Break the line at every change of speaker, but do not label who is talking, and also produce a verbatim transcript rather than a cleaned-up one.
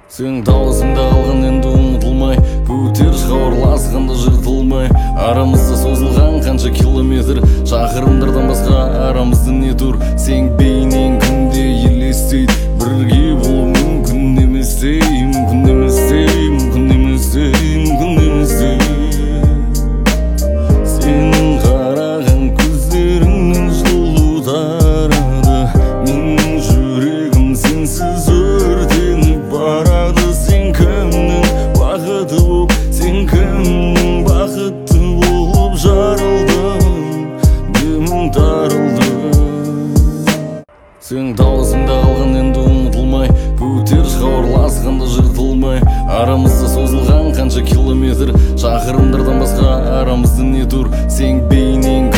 Сен даусыңда қалған енді ұмытылмай, көтер хабарласқанда жыртылмай. Арамызда созылған қанша километр, шақырымдардан басқа арамызда не тұр? Сен бейнең күнде елестейді, бірге болу мүмкін емес, мүмкін емес, мүмкін емес, мүмкін емес. Сенің қараған көздеріңнің жылу тарады, менің жүрегім сенсіз өртеніп барады. Сен кімнің бақыты болып, сен кімнің бақытты болып жарылдың, демім тарылды. Сен даусыңда қалған енді ұмытылмай, көтер хабарласқанда жыртылмай. Арамызда созылған қанша километр, шақырымдардан басқа арамызда не тұр? Сен бейнең